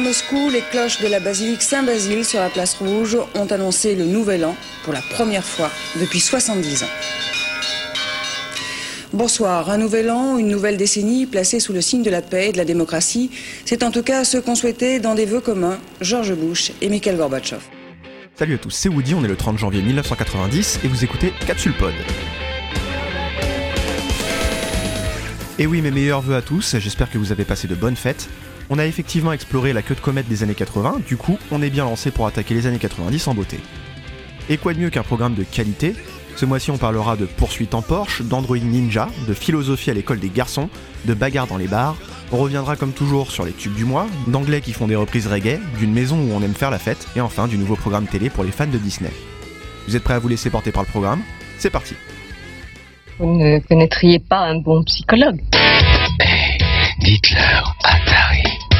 Moscou, les cloches de la basilique Saint-Basile sur la place Rouge ont annoncé le nouvel an pour la première fois depuis 70 ans. Bonsoir, un nouvel an, une nouvelle décennie placée sous le signe de la paix et de la démocratie. C'est en tout cas ce qu'ont souhaité dans des vœux communs George Bush et Mikhail Gorbatchev. Salut à tous, c'est Woody, on est le 30 janvier 1990 et vous écoutez Capsule Pod. Et oui, mes meilleurs vœux à tous, j'espère que vous avez passé de bonnes fêtes. On a effectivement exploré la queue de comète des années 80, du coup on est bien lancé pour attaquer les années 90 en beauté. Et quoi de mieux qu'un programme de qualité ? Ce mois-ci on parlera de poursuites en Porsche, d'Android Ninja, de philosophie à l'école des garçons, de bagarres dans les bars, on reviendra comme toujours sur les tubes du mois, d'anglais qui font des reprises reggae, d'une maison où on aime faire la fête, et enfin du nouveau programme télé pour les fans de Disney. Vous êtes prêts à vous laisser porter par le programme ? C'est parti. Vous ne connaîtriez pas un bon psychologue. Dites-leur, Atari.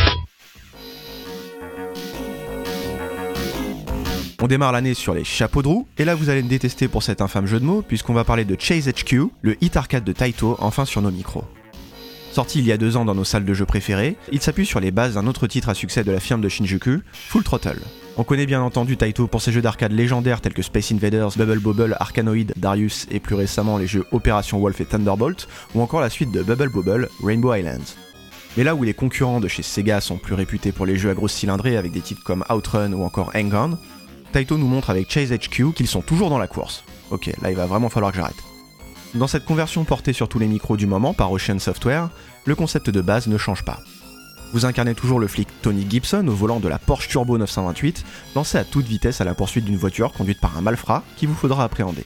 On démarre l'année sur les chapeaux de roue, et là vous allez me détester pour cet infâme jeu de mots, puisqu'on va parler de Chase HQ, le hit arcade de Taito, enfin sur nos micros. Sorti il y a 2 ans dans nos salles de jeux préférées, il s'appuie sur les bases d'un autre titre à succès de la firme de Shinjuku, Full Throttle. On connaît bien entendu Taito pour ses jeux d'arcade légendaires tels que Space Invaders, Bubble Bobble, Arkanoid, Darius et plus récemment les jeux Operation Wolf et Thunderbolt, ou encore la suite de Bubble Bobble, Rainbow Islands. Mais là où les concurrents de chez Sega sont plus réputés pour les jeux à grosse cylindrée avec des titres comme Outrun ou encore Hang-On, Taito nous montre avec Chase HQ qu'ils sont toujours dans la course. Ok, là il va vraiment falloir que j'arrête. Dans cette conversion portée sur tous les micros du moment par Ocean Software, le concept de base ne change pas. Vous incarnez toujours le flic Tony Gibson au volant de la Porsche Turbo 928, lancé à toute vitesse à la poursuite d'une voiture conduite par un malfrat qu'il vous faudra appréhender.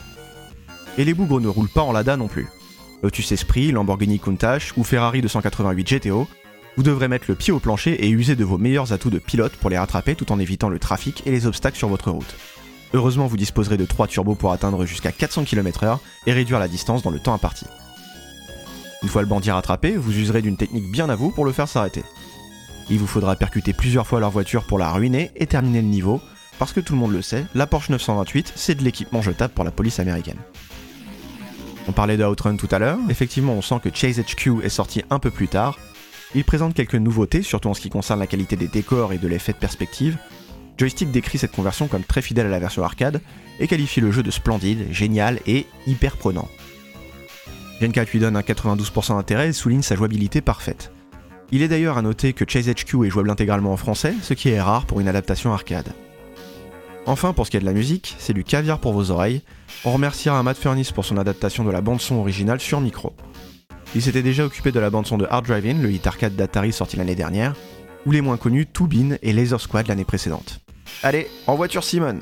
Et les bougres ne roulent pas en Lada non plus. Lotus Esprit, Lamborghini Countach ou Ferrari 288 GTO, vous devrez mettre le pied au plancher et user de vos meilleurs atouts de pilote pour les rattraper tout en évitant le trafic et les obstacles sur votre route. Heureusement, vous disposerez de 3 turbos pour atteindre jusqu'à 400 km/h et réduire la distance dans le temps imparti. Une fois le bandit rattrapé, vous userez d'une technique bien à vous pour le faire s'arrêter. Il vous faudra percuter plusieurs fois leur voiture pour la ruiner et terminer le niveau, parce que tout le monde le sait, la Porsche 928 c'est de l'équipement jetable pour la police américaine. On parlait de Outrun tout à l'heure, effectivement on sent que Chase HQ est sorti un peu plus tard. Il présente quelques nouveautés, surtout en ce qui concerne la qualité des décors et de l'effet de perspective. Joystick décrit cette conversion comme très fidèle à la version arcade et qualifie le jeu de splendide, génial et hyper prenant. Gen4 lui donne un 92% d'intérêt et souligne sa jouabilité parfaite. Il est d'ailleurs à noter que Chase HQ est jouable intégralement en français, ce qui est rare pour une adaptation arcade. Enfin, pour ce qui est de la musique, c'est du caviar pour vos oreilles. On remerciera Matt Furniss pour son adaptation de la bande-son originale sur micro. Il s'était déjà occupé de la bande-son de Hard Driving, le hit arcade d'Atari sorti l'année dernière, ou les moins connus Toobin et Laser Squad l'année précédente. Allez, en voiture Simone!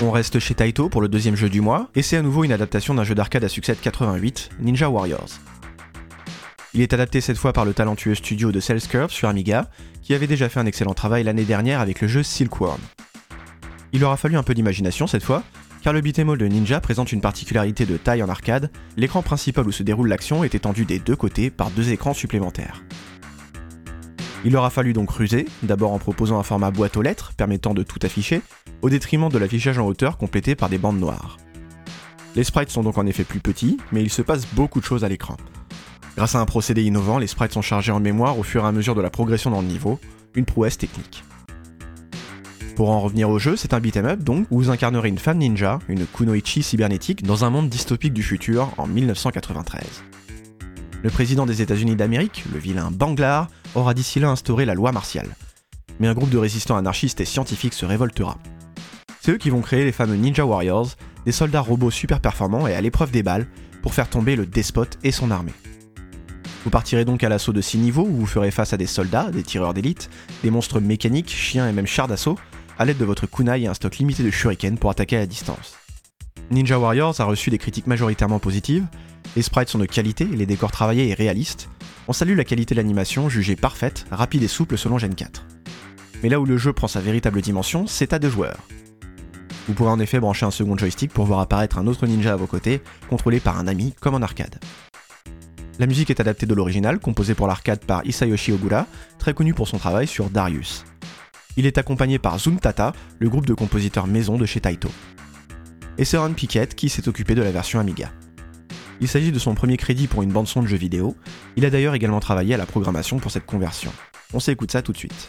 On reste chez Taito pour le deuxième jeu du mois, et c'est à nouveau une adaptation d'un jeu d'arcade à succès de 88, Ninja Warriors. Il est adapté cette fois par le talentueux studio de Cells Curve sur Amiga, qui avait déjà fait un excellent travail l'année dernière avec le jeu Silkworm. Il aura fallu un peu d'imagination cette fois, car le beat'em all de Ninja présente une particularité de taille en arcade, l'écran principal où se déroule l'action est étendu des deux côtés par 2 écrans supplémentaires. Il aura fallu donc ruser, d'abord en proposant un format boîte aux lettres permettant de tout afficher, au détriment de l'affichage en hauteur complété par des bandes noires. Les sprites sont donc en effet plus petits, mais il se passe beaucoup de choses à l'écran. Grâce à un procédé innovant, les sprites sont chargés en mémoire au fur et à mesure de la progression dans le niveau, une prouesse technique. Pour en revenir au jeu, c'est un beat'em up donc, où vous incarnerez une femme ninja, une kunoichi cybernétique, dans un monde dystopique du futur en 1993. Le président des États-Unis d'Amérique, le vilain Banglar, aura d'ici là instauré la loi martiale. Mais un groupe de résistants anarchistes et scientifiques se révoltera. C'est eux qui vont créer les fameux Ninja Warriors, des soldats robots super performants et à l'épreuve des balles, pour faire tomber le despote et son armée. Vous partirez donc à l'assaut de 6 niveaux où vous ferez face à des soldats, des tireurs d'élite, des monstres mécaniques, chiens et même chars d'assaut, à l'aide de votre kunai et un stock limité de shuriken pour attaquer à distance. Ninja Warriors a reçu des critiques majoritairement positives, les sprites sont de qualité et les décors travaillés et réalistes, on salue la qualité de l'animation jugée parfaite, rapide et souple selon Gen 4. Mais là où le jeu prend sa véritable dimension, c'est à 2 joueurs. Vous pourrez en effet brancher un second joystick pour voir apparaître un autre ninja à vos côtés, contrôlé par un ami comme en arcade. La musique est adaptée de l'original, composée pour l'arcade par Hisayoshi Ogura, très connu pour son travail sur Darius. Il est accompagné par Zuntata, le groupe de compositeurs maison de chez Taito. Et c'est Ron Pickett qui s'est occupé de la version Amiga. Il s'agit de son premier crédit pour une bande-son de jeu vidéo, il a d'ailleurs également travaillé à la programmation pour cette conversion. On s'écoute ça tout de suite.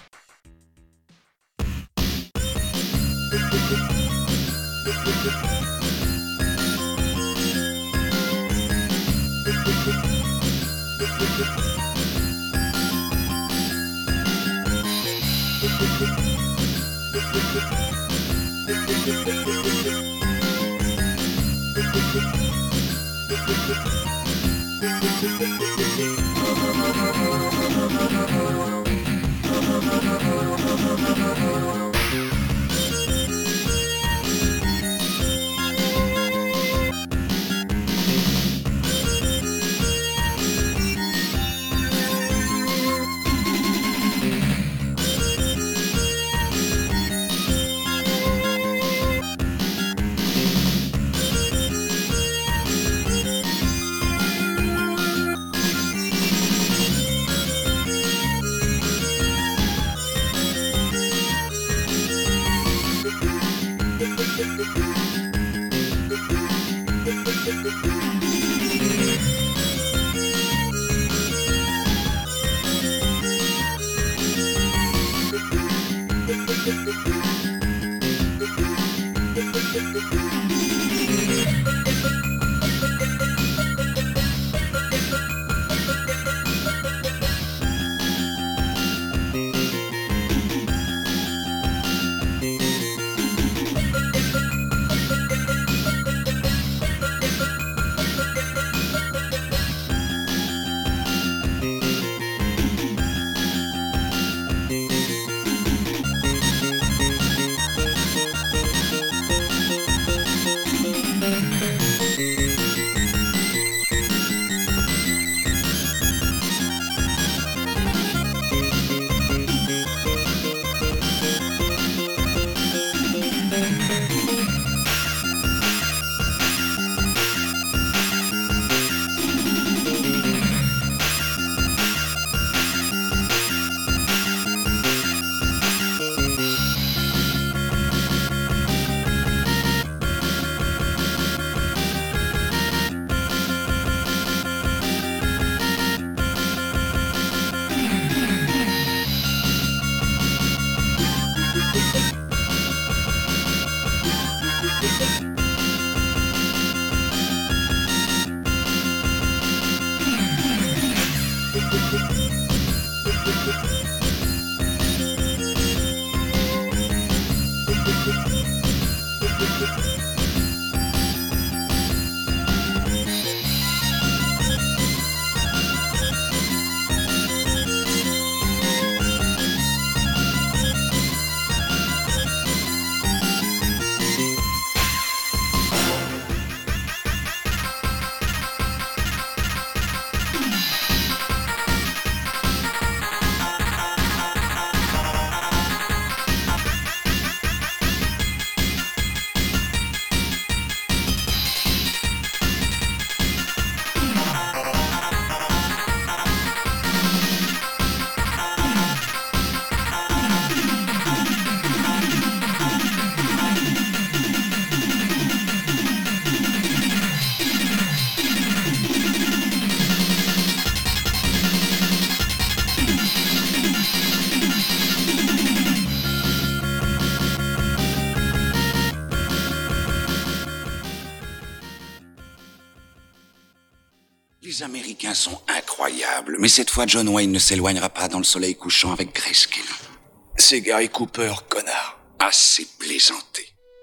Les Américains sont incroyables, mais cette fois, John Wayne ne s'éloignera pas dans le soleil couchant avec Grayscale. C'est Gary Cooper, connard. Assez plaisanté.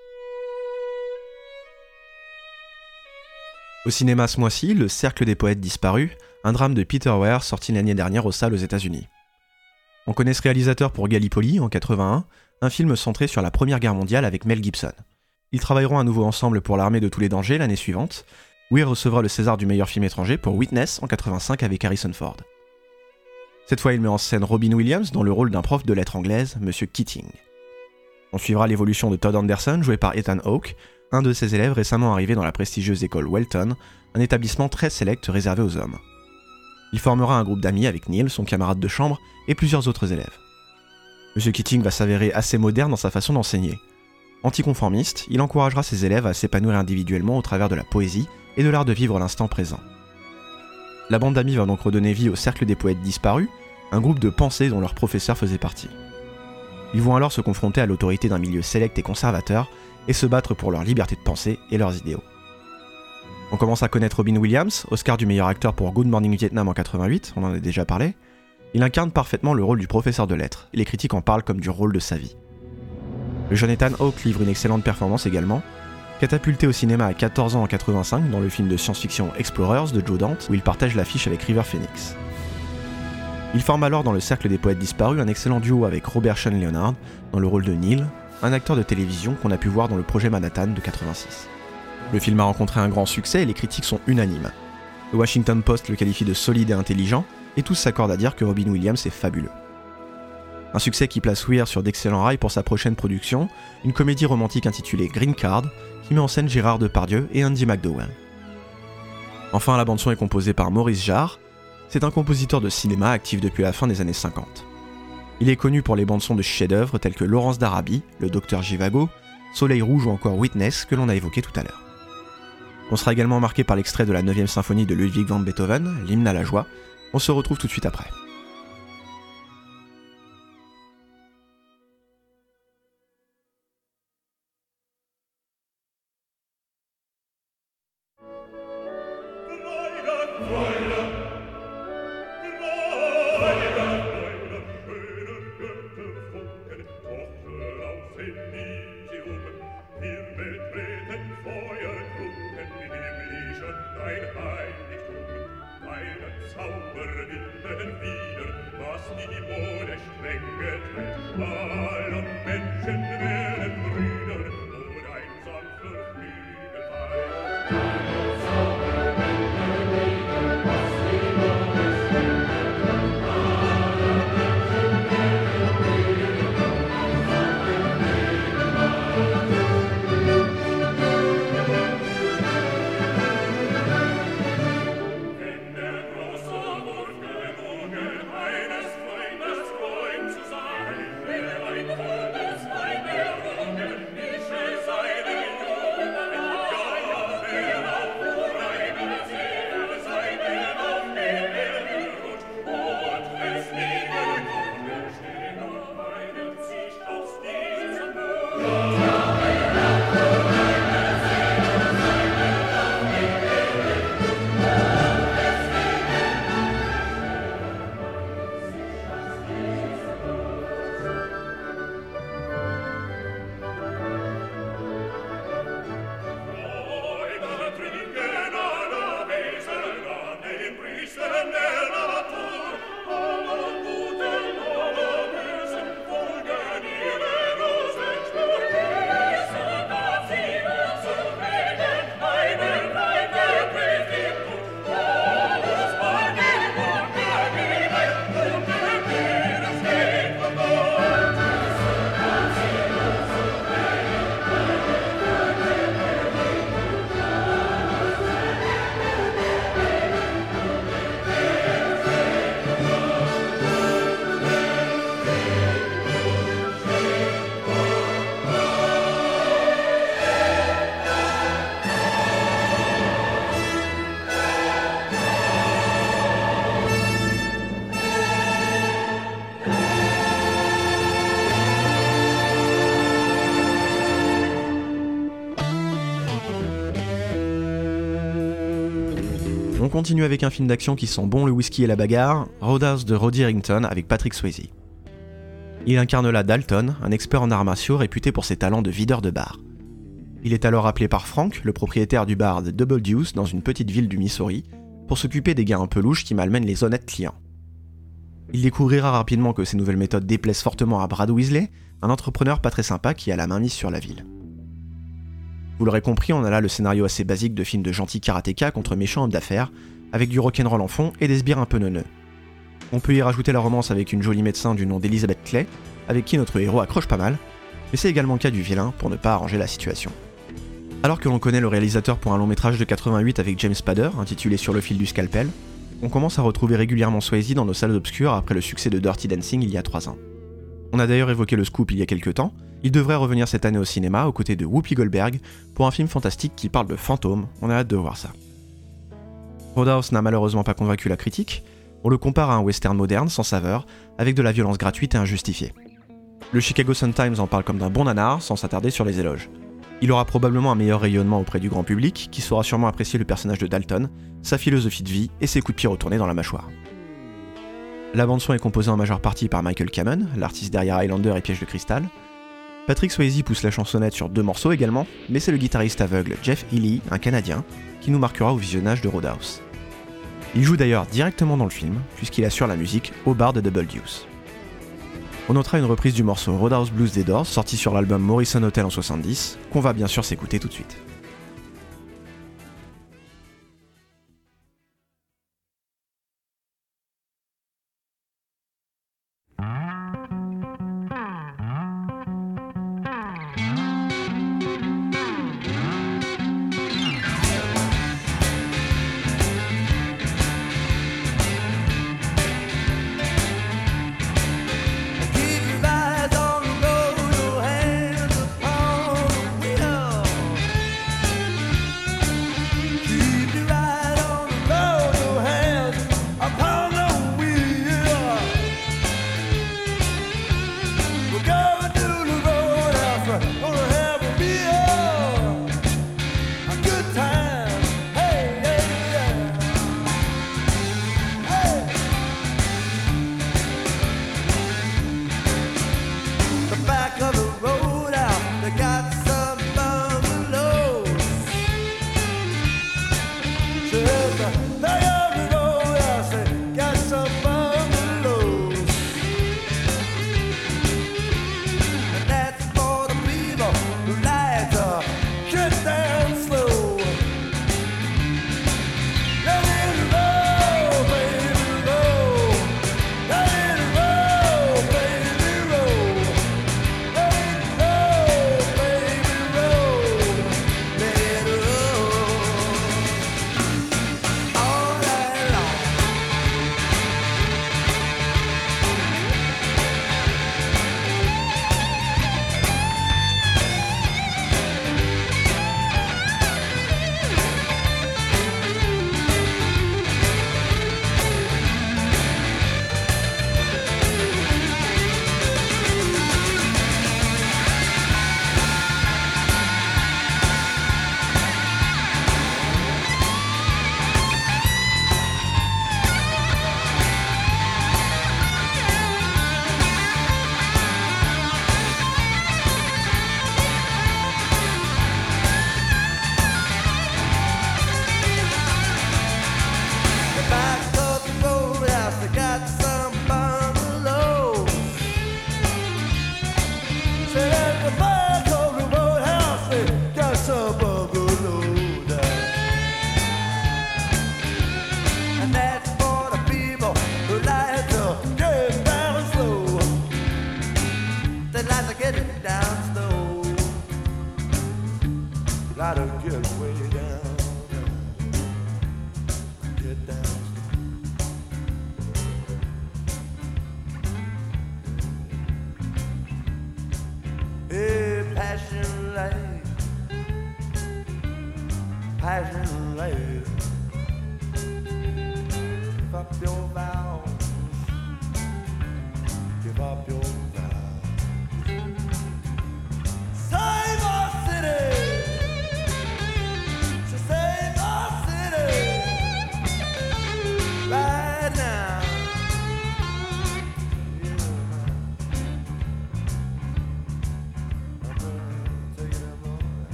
Au cinéma ce mois-ci, Le Cercle des poètes disparus, un drame de Peter Weir sorti l'année dernière aux salles aux États-Unis. On connaît ce réalisateur pour Gallipoli en 81, un film centré sur la Première Guerre mondiale avec Mel Gibson. Ils travailleront à nouveau ensemble pour l'Armée de tous les dangers l'année suivante. Weir recevra le César du meilleur film étranger pour Witness en 85 avec Harrison Ford. Cette fois, il met en scène Robin Williams dans le rôle d'un prof de lettres anglaise, Monsieur Keating. On suivra l'évolution de Todd Anderson, joué par Ethan Hawke, un de ses élèves récemment arrivé dans la prestigieuse école Welton, un établissement très sélect réservé aux hommes. Il formera un groupe d'amis avec Neil, son camarade de chambre, et plusieurs autres élèves. Monsieur Keating va s'avérer assez moderne dans sa façon d'enseigner. Anticonformiste, il encouragera ses élèves à s'épanouir individuellement au travers de la poésie et de l'art de vivre l'instant présent. La bande d'amis va donc redonner vie au Cercle des poètes disparus, un groupe de pensées dont leur professeur faisait partie. Ils vont alors se confronter à l'autorité d'un milieu sélect et conservateur et se battre pour leur liberté de penser et leurs idéaux. On commence à connaître Robin Williams, Oscar du meilleur acteur pour Good Morning Vietnam en 88, on en a déjà parlé. Il incarne parfaitement le rôle du professeur de lettres, et les critiques en parlent comme du rôle de sa vie. Le jeune Ethan Hawke livre une excellente performance également, catapulté au cinéma à 14 ans en 85 dans le film de science-fiction Explorers de Joe Dante, où il partage l'affiche avec River Phoenix. Il forme alors dans le Cercle des poètes disparus un excellent duo avec Robert Sean Leonard dans le rôle de Neil, un acteur de télévision qu'on a pu voir dans le projet Manhattan de 86. Le film a rencontré un grand succès et les critiques sont unanimes. Le Washington Post le qualifie de solide et intelligent, et tous s'accordent à dire que Robin Williams est fabuleux. Un succès qui place Weir sur d'excellents rails pour sa prochaine production, une comédie romantique intitulée Green Card, qui met en scène Gérard Depardieu et Andy McDowell. Enfin, la bande-son est composée par Maurice Jarre. C'est un compositeur de cinéma actif depuis la fin des années 50. Il est connu pour les bandes-sons de chefs-d'œuvre tels que Laurence d'Arabie, Le Docteur Zhivago, Soleil Rouge ou encore Witness que l'on a évoqué tout à l'heure. On sera également marqué par l'extrait de la 9e symphonie de Ludwig van Beethoven, l'hymne à la joie. On se retrouve tout de suite après. Eines Freundes Freund zu sein, will ein On continue avec un film d'action qui sent bon le whisky et la bagarre, Roadhouse de Roddy Harrington avec Patrick Swayze. Il incarne là Dalton, un expert en arts martiaux réputé pour ses talents de videur de bar. Il est alors appelé par Frank, le propriétaire du bar de Double Deuce dans une petite ville du Missouri, pour s'occuper des gars un peu louches qui malmènent les honnêtes clients. Il découvrira rapidement que ces nouvelles méthodes déplaisent fortement à Brad Weasley, un entrepreneur pas très sympa qui a la main mise sur la ville. Vous l'aurez compris, on a là le scénario assez basique de film de gentil karatéka contre méchant homme d'affaires, avec du rock'n'roll en fond et des sbires un peu neuneux. On peut y rajouter la romance avec une jolie médecin du nom d'Elizabeth Clay, avec qui notre héros accroche pas mal, mais c'est également le cas du vilain pour ne pas arranger la situation. Alors que l'on connaît le réalisateur pour un long métrage de 88 avec James Spader, intitulé Sur le fil du scalpel, on commence à retrouver régulièrement Swayze dans nos salles obscures après le succès de Dirty Dancing il y a 3 ans. On a d'ailleurs évoqué le scoop il y a quelques temps, il devrait revenir cette année au cinéma aux côtés de Whoopi Goldberg pour un film fantastique qui parle de fantômes, on a hâte de voir ça. Roadhouse n'a malheureusement pas convaincu la critique, on le compare à un western moderne sans saveur, avec de la violence gratuite et injustifiée. Le Chicago Sun-Times en parle comme d'un bon nanar, sans s'attarder sur les éloges. Il aura probablement un meilleur rayonnement auprès du grand public, qui saura sûrement apprécier le personnage de Dalton, sa philosophie de vie et ses coups de pied retournés dans la mâchoire. La bande-son est composée en majeure partie par Michael Kamen, l'artiste derrière Highlander et Piège de cristal. Patrick Swayze pousse la chansonnette sur 2 morceaux également, mais c'est le guitariste aveugle Jeff Healey, un Canadien, qui nous marquera au visionnage de Roadhouse. Il joue d'ailleurs directement dans le film, puisqu'il assure la musique au bar de Double Deuce. On notera une reprise du morceau Roadhouse Blues des Doors, sorti sur l'album Morrison Hotel en 70, qu'on va bien sûr s'écouter tout de suite.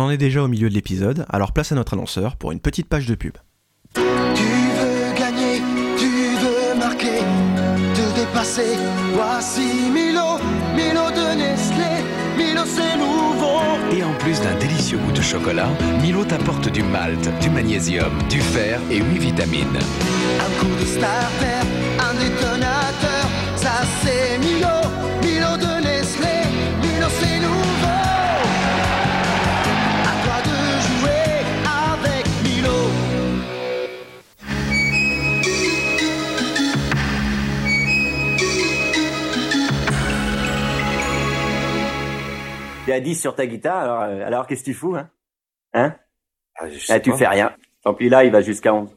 en est déjà au milieu de l'épisode, alors place à notre annonceur pour une petite page de pub. Tu veux gagner, tu veux marquer, te dépasser. Voici Milo, Milo de Nestlé, Milo c'est nouveau. Et en plus d'un délicieux goût de chocolat, Milo t'apporte du malt, du magnésium, du fer et 8 vitamines. Un coup de starter, un détonateur, ça c'est Milo, Milo de Nestlé, Milo c'est nouveau. À toi de jouer avec Milo. T'es à 10 sur ta guitare, alors qu'est-ce que tu fous, hein? Tu fais rien. Tant pis, là, il va jusqu'à 11.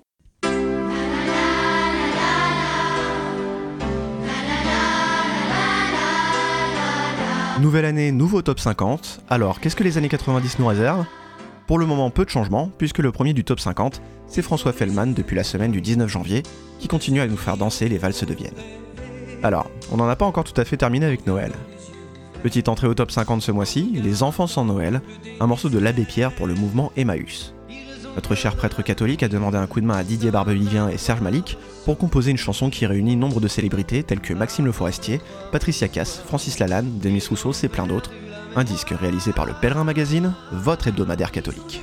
Nouvelle année, nouveau top 50. Alors, qu'est-ce que les années 90 nous réservent ? Pour le moment, peu de changements, puisque le premier du top 50, c'est François Fellman depuis la semaine du 19 janvier, qui continue à nous faire danser les valses de Vienne. Alors, on n'en a pas encore tout à fait terminé avec Noël. Petite entrée au top 50 ce mois-ci, Les Enfants sans Noël, un morceau de l'Abbé Pierre pour le mouvement Emmaüs. Notre cher prêtre catholique a demandé un coup de main à Didier Barbelivien et Serge Malik pour composer une chanson qui réunit nombre de célébrités telles que Maxime Le Forestier, Patricia Cass, Francis Lalanne, Demis Rousseau et plein d'autres. Un disque réalisé par le Pèlerin Magazine, votre hebdomadaire catholique.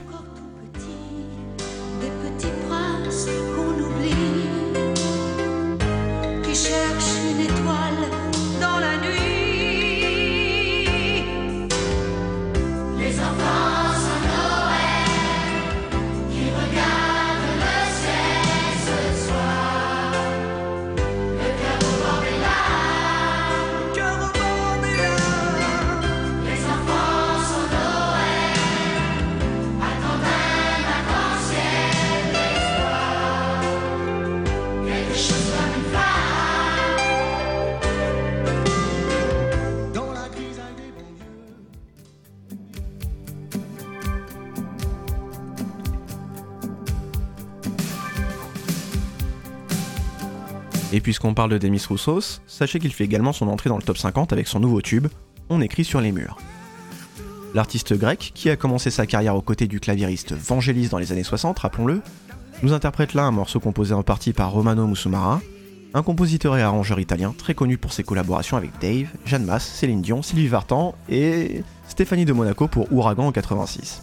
Et puisqu'on parle de Demis Roussos, sachez qu'il fait également son entrée dans le top 50 avec son nouveau tube, On écrit sur les murs. L'artiste grec, qui a commencé sa carrière aux côtés du claviériste Vangelis dans les années 60, rappelons-le, nous interprète là un morceau composé en partie par Romano Musumara, un compositeur et arrangeur italien très connu pour ses collaborations avec Dave, Jeanne Masse, Céline Dion, Sylvie Vartan et Stéphanie de Monaco pour Ouragan en 86.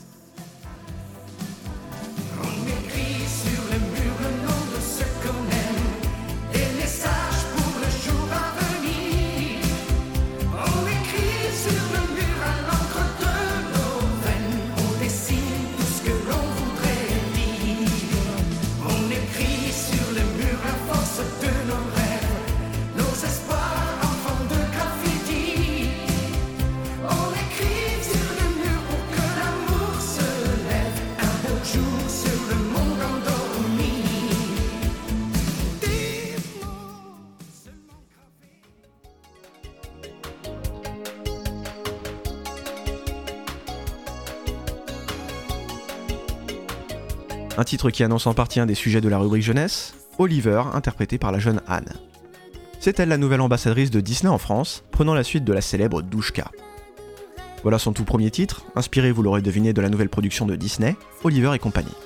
Un titre qui annonce en partie un des sujets de la rubrique jeunesse, Oliver, interprété par la jeune Anne. C'est elle la nouvelle ambassadrice de Disney en France, prenant la suite de la célèbre Douchka. Voilà son tout premier titre, inspiré, vous l'aurez deviné, de la nouvelle production de Disney, Oliver et compagnie.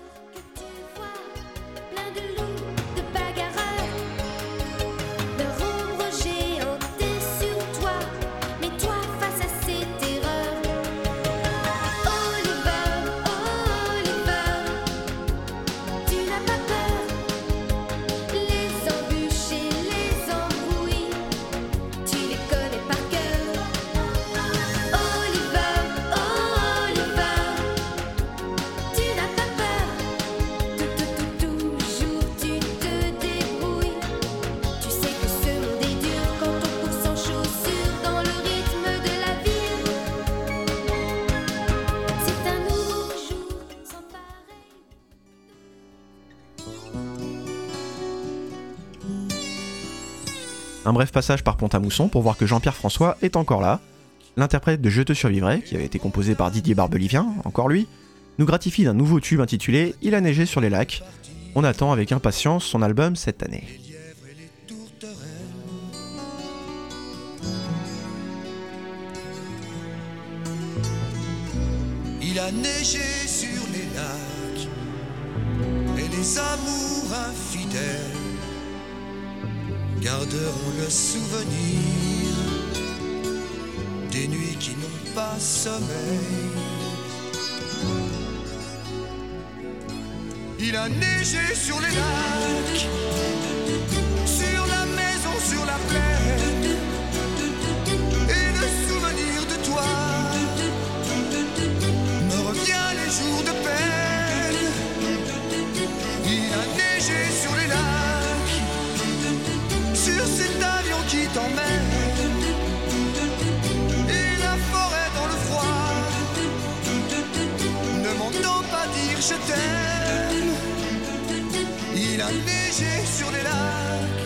Un bref passage par Pont-à-Mousson pour voir que Jean-Pierre François est encore là. L'interprète de Je te survivrai, qui avait été composé par Didier Barbelivien, encore lui, nous gratifie d'un nouveau tube intitulé Il a neigé sur les lacs. On attend avec impatience son album cette année. Il Il a neigé sur les lacs et les amours infidèles garderont le souvenir des nuits qui n'ont pas sommeil. Il a neigé sur les lacs, sur la maison, sur la plaine, et le souvenir de toi me revient les jours de peine. Il a neigé sur les lacs, sur cet avion qui t'emmène, et la forêt dans le froid. Ne m'entends pas dire je t'aime. Il a neigé sur les lacs.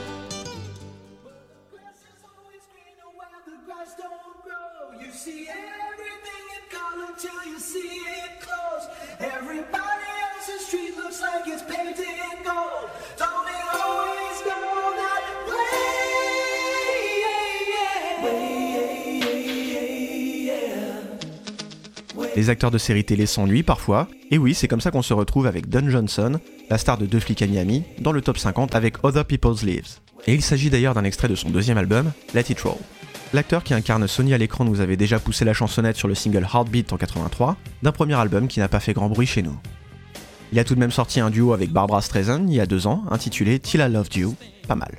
Les acteurs de séries télé s'ennuient parfois, et oui, c'est comme ça qu'on se retrouve avec Don Johnson, la star de Deux flics à Miami, dans le top 50 avec Other People's Lives. Et il s'agit d'ailleurs d'un extrait de son deuxième album, Let It Roll. L'acteur qui incarne Sonny à l'écran nous avait déjà poussé la chansonnette sur le single Heartbeat en 83, d'un premier album qui n'a pas fait grand bruit chez nous. Il a tout de même sorti un duo avec Barbra Streisand il y a 2 ans, intitulé Till I Loved You, pas mal.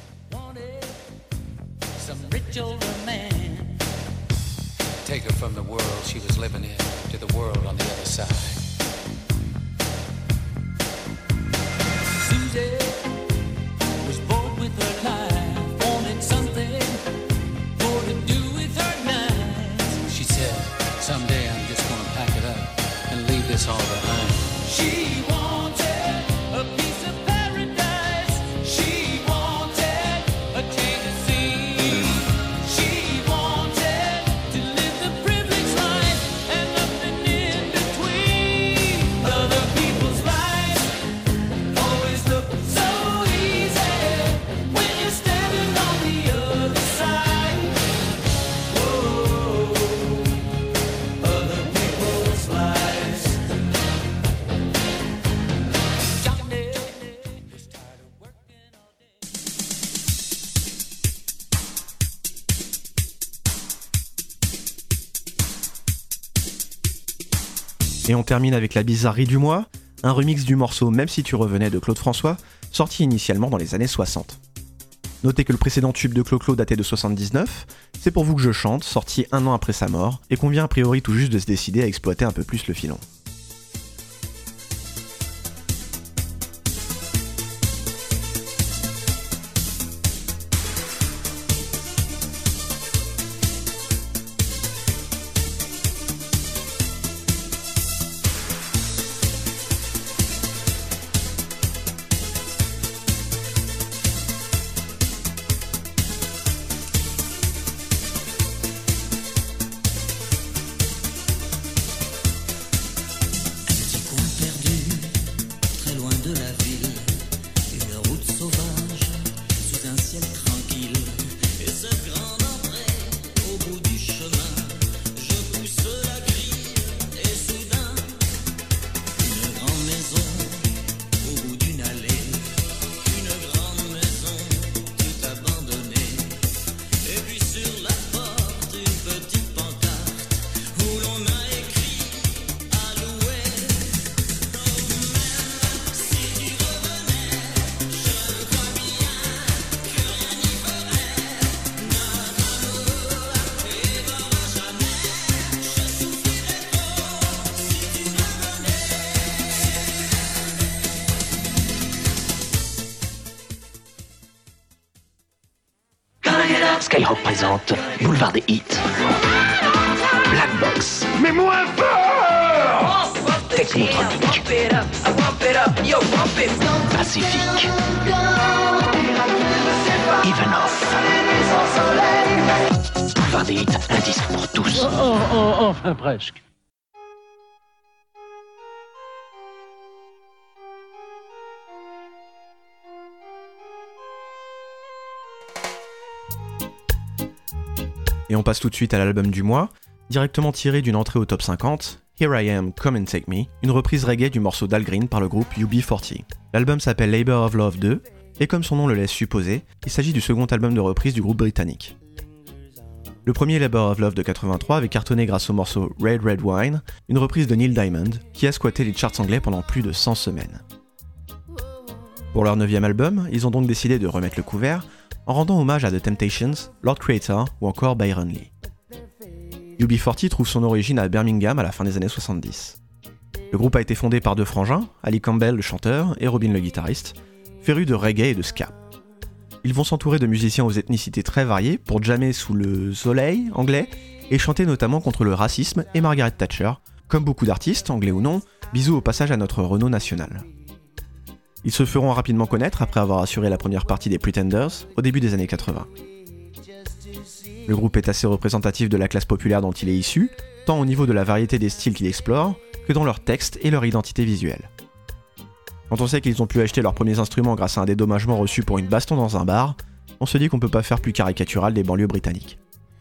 Take her from the world she was living in to the world on the other side. Susie was bored with her life, wanted something more to do with her nights. She said, someday I'm just gonna pack it up and leave this all behind. She wanted a piece of paradise. She wanted a change of scene. She wanted to live the privileged life and nothing in between. Other people's lives always look so easy when you're standing on the other side. Whoa, other people's lives. Johnny was tired of working all day. Et on termine avec la bizarrerie du mois, un remix du morceau Même si tu revenais de Claude François, sorti initialement dans les années 60. Notez que le précédent tube de Clo-Clo datait de 79, C'est pour vous que je chante, sorti 1 an après sa mort, et qu'on vient a priori tout juste de se décider à exploiter un peu plus le filon. Skyrock présente Boulevard des Hits. Black Box. Mais moins fort. Technotronic. Pacifique. Ivanov. Boulevard des Hits, un disque pour tous. Enfin presque. Et on passe tout de suite à l'album du mois, directement tiré d'une entrée au top 50, Here I Am, Come and Take Me, une reprise reggae du morceau d'Al Green par le groupe UB40. L'album s'appelle Labour of Love 2, et comme son nom le laisse supposer, il s'agit du second album de reprise du groupe britannique. Le premier Labour of Love de 83 avait cartonné grâce au morceau Red Red Wine, une reprise de Neil Diamond, qui a squatté les charts anglais pendant plus de 100 semaines. Pour leur 9e album, ils ont donc décidé de remettre le couvert en rendant hommage à The Temptations, Lord Creator ou encore Byron Lee. UB40 trouve son origine à Birmingham à la fin des années 70. Le groupe a été fondé par deux frangins, Ali Campbell le chanteur et Robin le guitariste, férus de reggae et de ska. Ils vont s'entourer de musiciens aux ethnicités très variées pour jammer sous le soleil anglais et chanter notamment contre le racisme et Margaret Thatcher, comme beaucoup d'artistes, anglais ou non, bisous au passage à notre Renault national. Ils se feront rapidement connaître après avoir assuré la première partie des Pretenders au début des années 80. Le groupe est assez représentatif de la classe populaire dont il est issu, tant au niveau de la variété des styles qu'il explore, que dans leurs textes et leur identité visuelle. Quand on sait qu'ils ont pu acheter leurs premiers instruments grâce à un dédommagement reçu pour une baston dans un bar, on se dit qu'on peut pas faire plus caricatural des banlieues britanniques.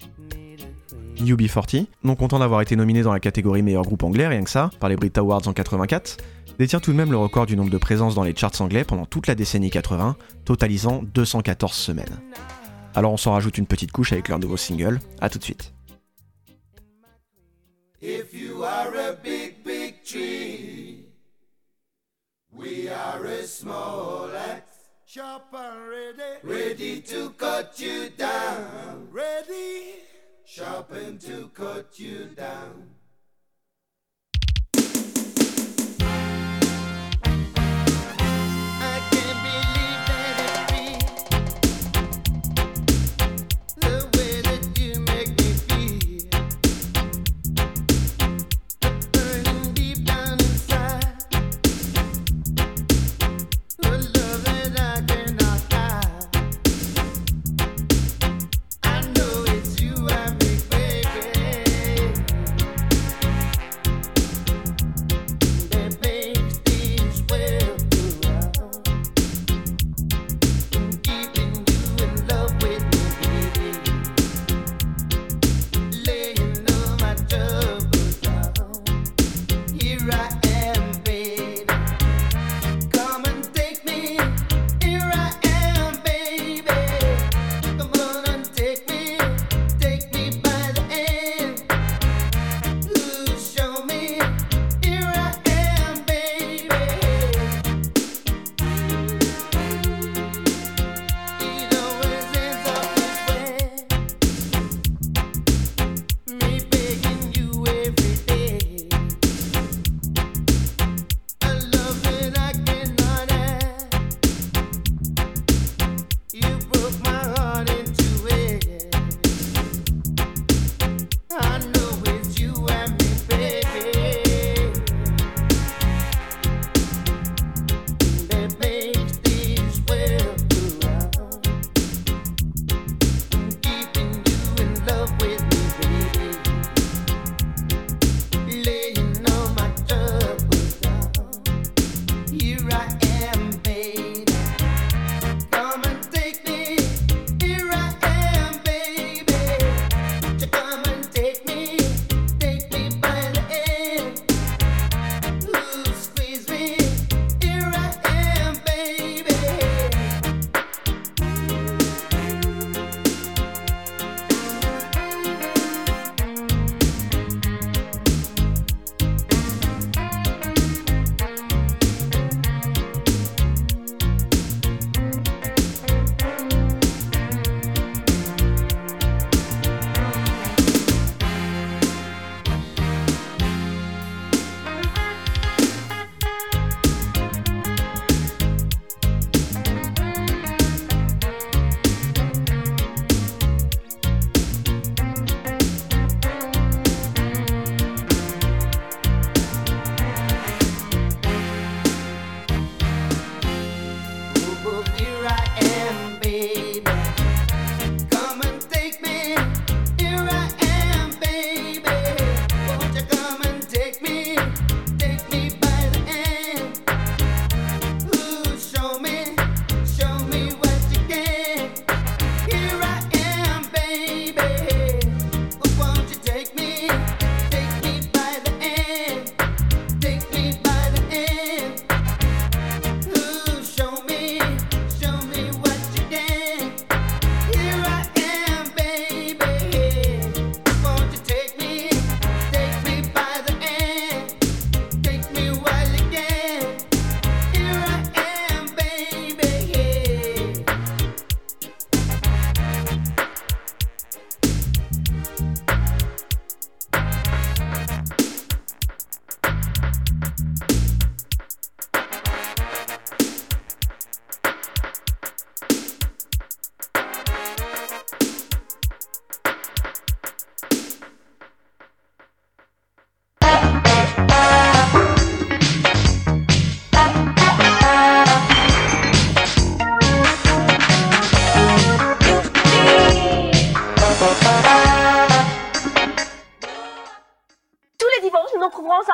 UB40, non content d'avoir été nominé dans la catégorie meilleur groupe anglais, rien que ça, par les Brit Awards en 84, détient tout de même le record du nombre de présences dans les charts anglais pendant toute la décennie 80, totalisant 214 semaines. Alors on s'en rajoute une petite couche avec leur nouveau single, à tout de suite. If you are a big, big tree, we are a small axe, sharp and ready to cut you down, ready, sharpened to cut you down.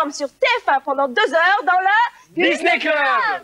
ensemble sur TF1 pendant 2 heures dans le Disney Club.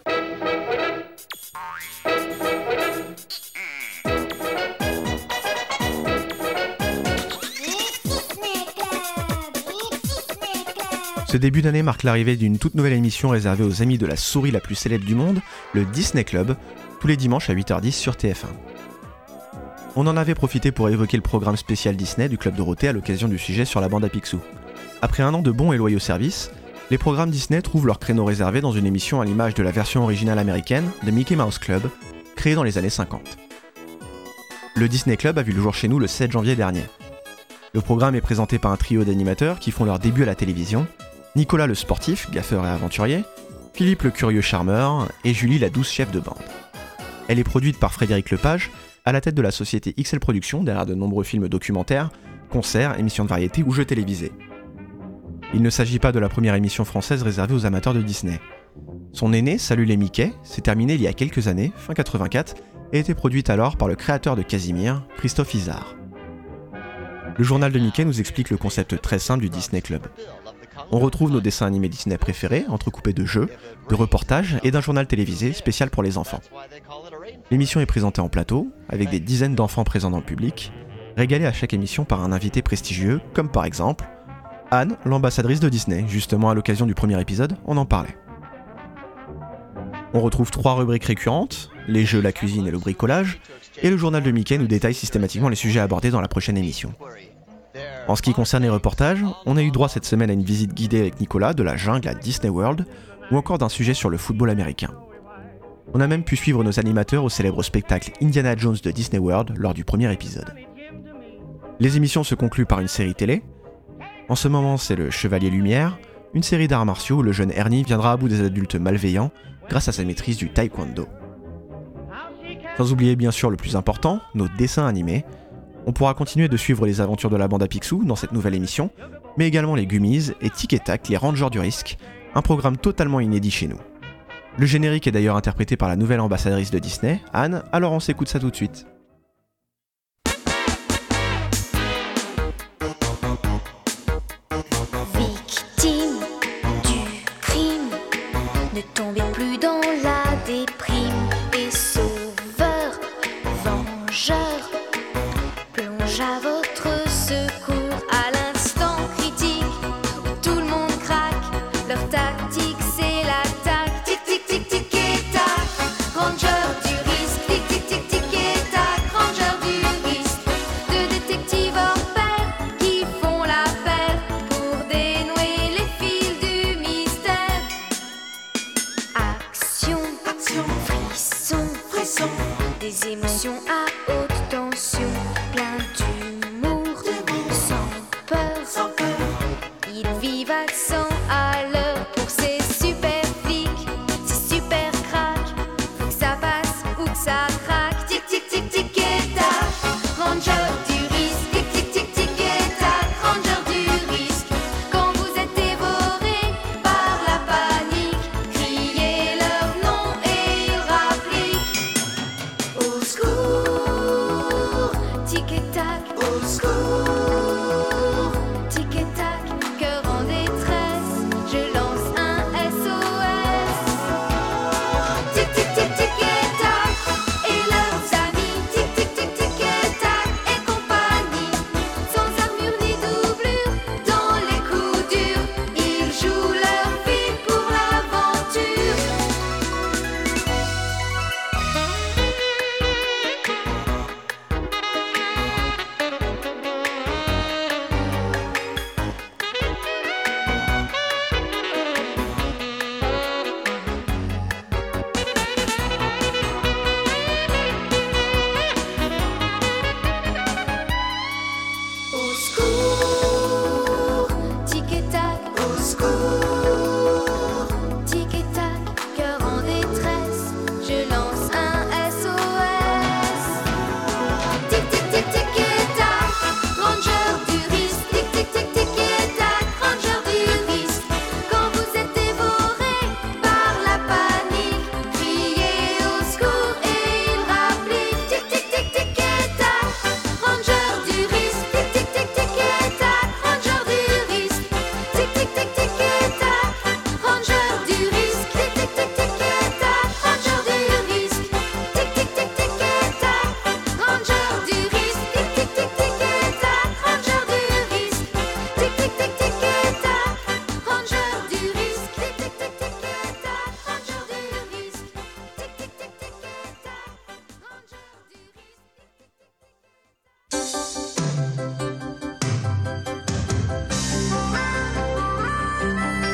Ce début d'année marque l'arrivée d'une toute nouvelle émission réservée aux amis de la souris la plus célèbre du monde, le Disney Club, tous les dimanches à 8h10 sur TF1. On en avait profité pour évoquer le programme spécial Disney du Club Dorothée à l'occasion du sujet sur la bande à Picsou. Après un an de bons et loyaux services, les programmes Disney trouvent leur créneau réservé dans une émission à l'image de la version originale américaine de Mickey Mouse Club, créée dans les années 50. Le Disney Club a vu le jour chez nous le 7 janvier dernier. Le programme est présenté par un trio d'animateurs qui font leur début à la télévision: Nicolas le sportif, gaffeur et aventurier, Philippe le curieux charmeur et Julie la douce chef de bande. Elle est produite par Frédéric Lepage, à la tête de la société XL Productions derrière de nombreux films documentaires, concerts, émissions de variété ou jeux télévisés. Il ne s'agit pas de la première émission française réservée aux amateurs de Disney. Son aîné, Salut les Mickey, s'est terminé il y a quelques années, fin 84, et était produite alors par le créateur de Casimir, Christophe Izard. Le journal de Mickey nous explique le concept très simple du Disney Club. On retrouve nos dessins animés Disney préférés, entrecoupés de jeux, de reportages et d'un journal télévisé spécial pour les enfants. L'émission est présentée en plateau, avec des dizaines d'enfants présents dans le public, régalés à chaque émission par un invité prestigieux, comme par exemple Anne, l'ambassadrice de Disney. Justement, à l'occasion du premier épisode, on en parlait. On retrouve 3 rubriques récurrentes, les jeux, la cuisine et le bricolage, et le journal de Mickey nous détaille systématiquement les sujets abordés dans la prochaine émission. En ce qui concerne les reportages, on a eu droit cette semaine à une visite guidée avec Nicolas de la jungle à Disney World, ou encore d'un sujet sur le football américain. On a même pu suivre nos animateurs au célèbre spectacle Indiana Jones de Disney World lors du premier épisode. Les émissions se concluent par une série télé. En ce moment, c'est le Chevalier Lumière, une série d'arts martiaux où le jeune Ernie viendra à bout des adultes malveillants grâce à sa maîtrise du taekwondo. Sans oublier bien sûr le plus important, nos dessins animés. On pourra continuer de suivre les aventures de la bande à Picsou dans cette nouvelle émission, mais également les Gummies et Tic et Tac, les Rangers du risque, un programme totalement inédit chez nous. Le générique est d'ailleurs interprété par la nouvelle ambassadrice de Disney, Anne, alors on s'écoute ça tout de suite. Victime du crime, ne tombez plus dans la déprime. Et sauveur, vengeur, plonge à votre secours à l'instant critique où tout le monde craque. Leur tactique c'est l'attaque. Tic tic tic tic et tac. Ranger du risque. Tic tic tic tic et tac. Ranger du risque. Deux détectives hors pair qui font la paire pour dénouer les fils du mystère. Action, action, frisson, frisson. Des émotions à haute tension, plein d'humour, sans peur. Ils vivent à 100 à l'heure pour ces super flics, ces super cracks. Faut que ça passe ou que ça craque. Tic tic tic tic et tac. Ranger du risque. Tic tic tic tic et tac. Ranger du risque. Quand vous êtes dévoré par la panique, criez leur nom et ils rappliquent. Au secours, tic et tac. Au secours, tic et tac. Cœur en détresse, je lance un SOS. Tic tic tic tic et tac. Et leurs amis. Tic tic tic tic et tac. Et compagnie. Sans armure ni doublure, dans les coups durs, ils jouent leur vie pour l'aventure.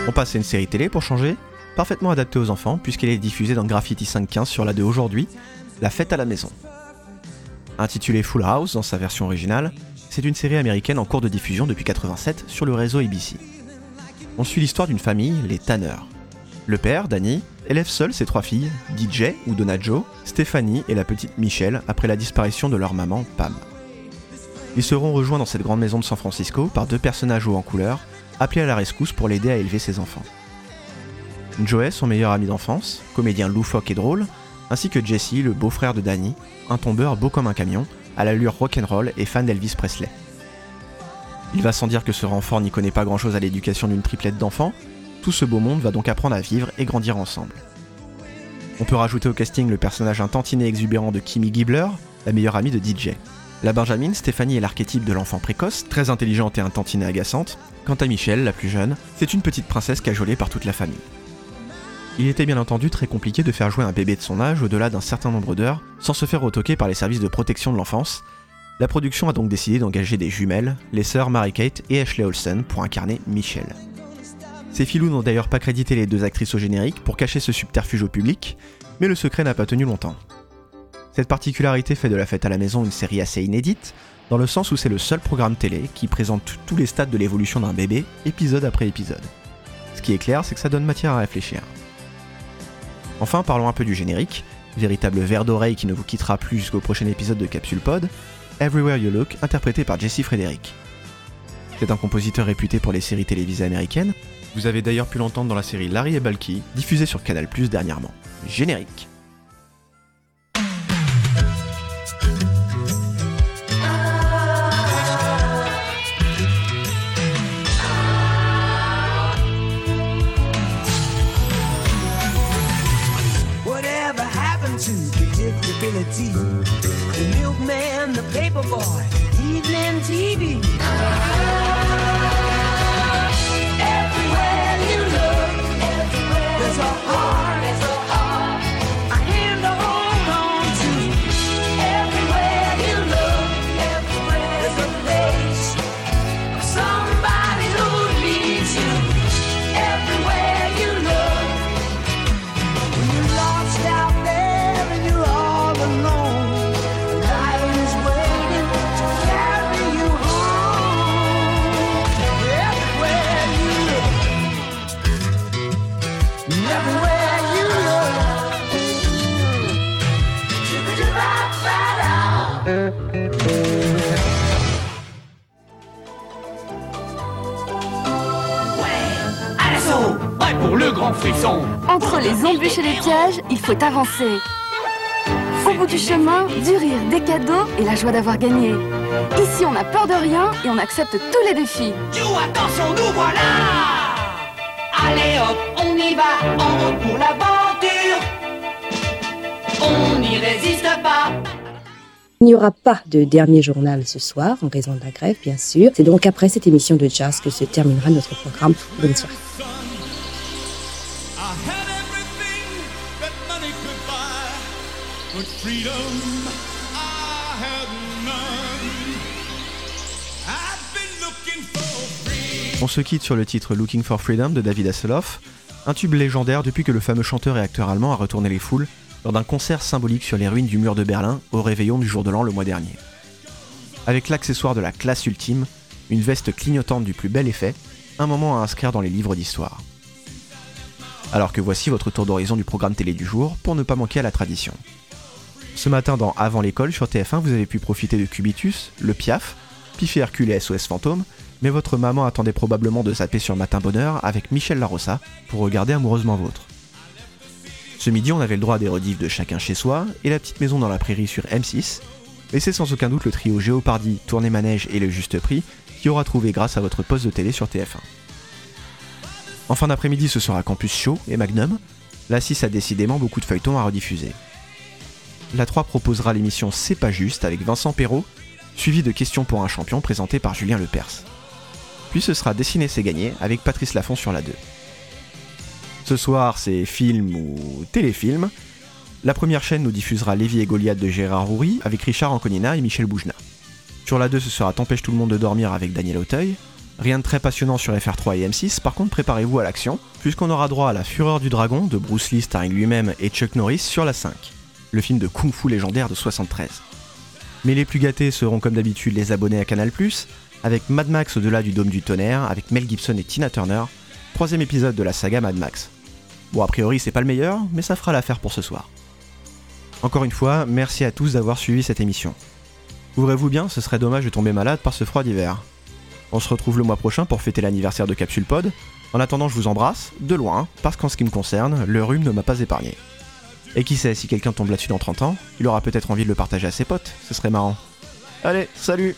On passe à une série télé pour changer, parfaitement adaptée aux enfants puisqu'elle est diffusée dans Graffiti 5.15 sur la 2 aujourd'hui, La fête à la maison. Intitulée Full House dans sa version originale, c'est une série américaine en cours de diffusion depuis 87 sur le réseau ABC. On suit l'histoire d'une famille, les Tanner. Le père, Danny, élève seul ses 3 filles, DJ ou Donna Jo, Stéphanie et la petite Michelle après la disparition de leur maman, Pam. Ils seront rejoints dans cette grande maison de San Francisco par 2 personnages hauts en couleur, appelés à la rescousse pour l'aider à élever ses enfants. Joey, son meilleur ami d'enfance, comédien loufoque et drôle, ainsi que Jesse, le beau-frère de Danny, un tombeur beau comme un camion, à l'allure rock'n'roll et fan d'Elvis Presley. Il va sans dire que ce renfort n'y connaît pas grand-chose à l'éducation d'une triplette d'enfants, tout ce beau monde va donc apprendre à vivre et grandir ensemble. On peut rajouter au casting le personnage un tantinet exubérant de Kimmy Gibbler, la meilleure amie de DJ. La Benjamin, Stéphanie est l'archétype de l'enfant précoce, très intelligente et un tantinet agaçante. Quant à Michelle, la plus jeune, c'est une petite princesse cajolée par toute la famille. Il était bien entendu très compliqué de faire jouer un bébé de son âge au-delà d'un certain nombre d'heures, sans se faire retoquer par les services de protection de l'enfance. La production a donc décidé d'engager des jumelles, les sœurs Mary-Kate et Ashley Olsen, pour incarner Michelle. Ces filous n'ont d'ailleurs pas crédité les 2 actrices au générique pour cacher ce subterfuge au public, mais le secret n'a pas tenu longtemps. Cette particularité fait de La fête à la maison une série assez inédite, dans le sens où c'est le seul programme télé qui présente tous les stades de l'évolution d'un bébé, épisode après épisode. Ce qui est clair, c'est que ça donne matière à réfléchir. Enfin, parlons un peu du générique, véritable verre d'oreille qui ne vous quittera plus jusqu'au prochain épisode de Capsule Pod, Everywhere You Look, interprété par Jesse Frederick. C'est un compositeur réputé pour les séries télévisées américaines, vous avez d'ailleurs pu l'entendre dans la série Larry et Balky, diffusée sur Canal+ dernièrement. Générique. Predictability. The milkman, the paperboy, evening TV. Everywhere you look, there's a heart, a hand to hold on to. Everywhere you look, there's a face of somebody who needs you. Everywhere you look, when you're lost out there and you're all alone, life is waiting to carry you home. Everywhere you look, everywhere you Prêt pour le grand frisson. Entre les embûches et les pièges, il faut avancer. Au bout du chemin, du rire, des cadeaux et la joie d'avoir gagné. Ici, on n'a peur de rien et on accepte tous les défis. Joue, attention, nous voilà. Allez hop, on y va, en route pour l'aventure. On n'y résiste pas. Il n'y aura pas de dernier journal ce soir, en raison de la grève, bien sûr. C'est donc après cette émission de jazz que se terminera notre programme. Bonne soirée. But freedom, I had none. I've been looking for freedom. On se quitte sur le titre Looking for Freedom de David Hasselhoff, un tube légendaire depuis que le fameux chanteur et acteur allemand a retourné les foules lors d'un concert symbolique sur les ruines du mur de Berlin au réveillon du jour de l'an le mois dernier. Avec l'accessoire de la classe ultime, une veste clignotante du plus bel effet, un moment à inscrire dans les livres d'histoire. Alors que voici votre tour d'horizon du programme télé du jour pour ne pas manquer à la tradition. Ce matin dans Avant l'école sur TF1, vous avez pu profiter de Cubitus, Le Piaf, Piff et Hercule et SOS Fantôme, mais votre maman attendait probablement de zapper sur Matin Bonheur avec Michel Larossa pour regarder Amoureusement Vôtre. Ce midi, on avait le droit à des rediffs de Chacun chez soi et La Petite Maison dans la Prairie sur M6, et c'est sans aucun doute le trio Géopardy, Tournée Manège et Le Juste Prix qui aura trouvé grâce à votre poste de télé sur TF1. En fin d'après-midi, ce sera Campus Show et Magnum. La 6 a décidément beaucoup de feuilletons à rediffuser. La 3 proposera l'émission C'est pas juste avec Vincent Perrault, suivi de Questions pour un champion présenté par Julien Lepers. Puis ce sera Dessiner c'est gagné avec Patrice Laffont sur la 2. Ce soir, c'est film ou téléfilm. La première chaîne nous diffusera Lévi et Goliath de Gérard Houry avec Richard Anconina et Michel Boujna. Sur la 2, ce sera T'empêche tout le monde de dormir avec Daniel Auteuil. Rien de très passionnant sur FR3 et M6, par contre préparez-vous à l'action, puisqu'on aura droit à La Fureur du Dragon de Bruce Lee starring lui-même et Chuck Norris sur la 5, le film de Kung Fu légendaire de 73. Mais les plus gâtés seront comme d'habitude les abonnés à Canal+, avec Mad Max au-delà du dôme du tonnerre, avec Mel Gibson et Tina Turner, 3ème épisode de la saga Mad Max. Bon, a priori c'est pas le meilleur, mais ça fera l'affaire pour ce soir. Encore une fois, merci à tous d'avoir suivi cette émission. Ouvrez-vous bien, ce serait dommage de tomber malade par ce froid d'hiver. On se retrouve le mois prochain pour fêter l'anniversaire de Capsule Pod. En attendant, je vous embrasse, de loin, parce qu'en ce qui me concerne, le rhume ne m'a pas épargné. Et qui sait, si quelqu'un tombe là-dessus dans 30 ans, il aura peut-être envie de le partager à ses potes, ce serait marrant. Allez, salut!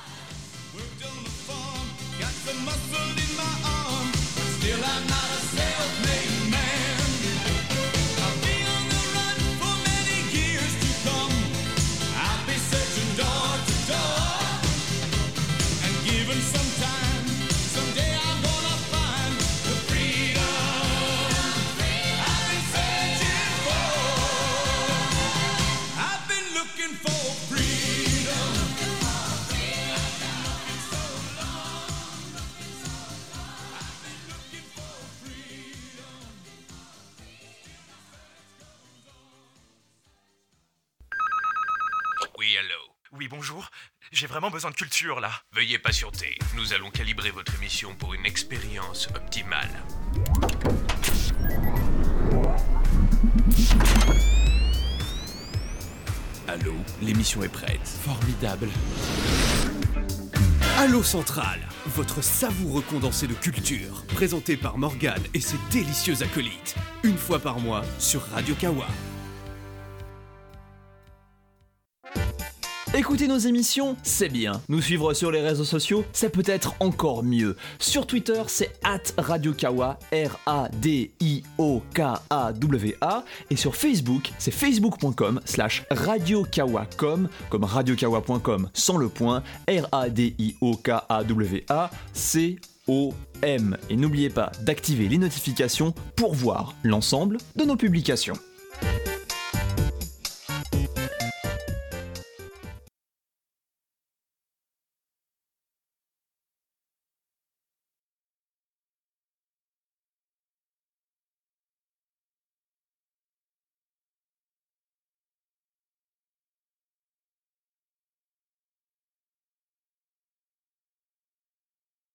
Oui, allô. Oui, bonjour. J'ai vraiment besoin de culture, là. Veuillez patienter. Nous allons calibrer votre émission pour une expérience optimale. Allô, l'émission est prête. Formidable. Allô Central, votre savoureux condensé de culture, présenté par Morgane et ses délicieux acolytes, une fois par mois sur Radio Kawa. Écouter nos émissions, c'est bien. Nous suivre sur les réseaux sociaux, c'est peut-être encore mieux. Sur Twitter, c'est @radiokawa, RADIOKAWA. Et sur Facebook, c'est facebook.com/radiokawacom, comme radiokawa.com sans le point, RADIOKAWACOM. Et n'oubliez pas d'activer les notifications pour voir l'ensemble de nos publications.